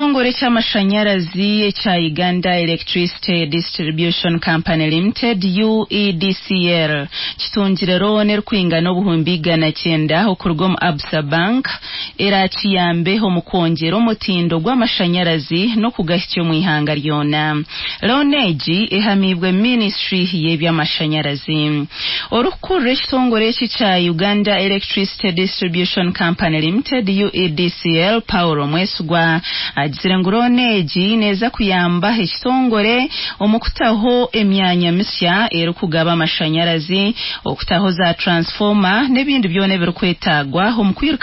Ekitongole ky'amashanyarazi kya Uganda Electricity Distribution Company Limited UEDCL kitungirero nerkwinga n'obuhumbi gana 9 okurwa mu Absa Bank era kiyambeho mu kongera omutindo gw'amashanyarazi no kugahityo mu ihanga lyona. Loneji ehamibwe Ministry y'ebyamashanyarazi. Orukuru ekitongole kya Uganda Electricity Distribution Company Limited UEDCL Paulo Mwesugwa agizire ngo Loneji neza kuyamba ekitongole omukutaho emyanya misya ero kugaba amashanyarazi okutaho za transformer n'ebindi byone birukwetagwa